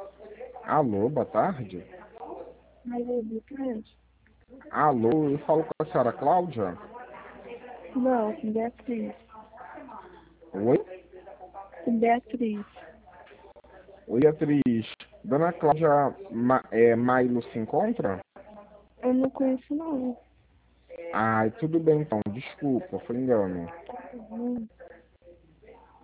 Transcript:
Alô, boa tarde. Mas é diferente. Alô, eu falo com a senhora Cláudia. Não, com Beatriz. Oi? Com Beatriz. Oi, Beatriz. Dona Cláudia Mailo se encontra? Eu não conheço, não. Ai, tudo bem então, desculpa, foi engano. Tá bom.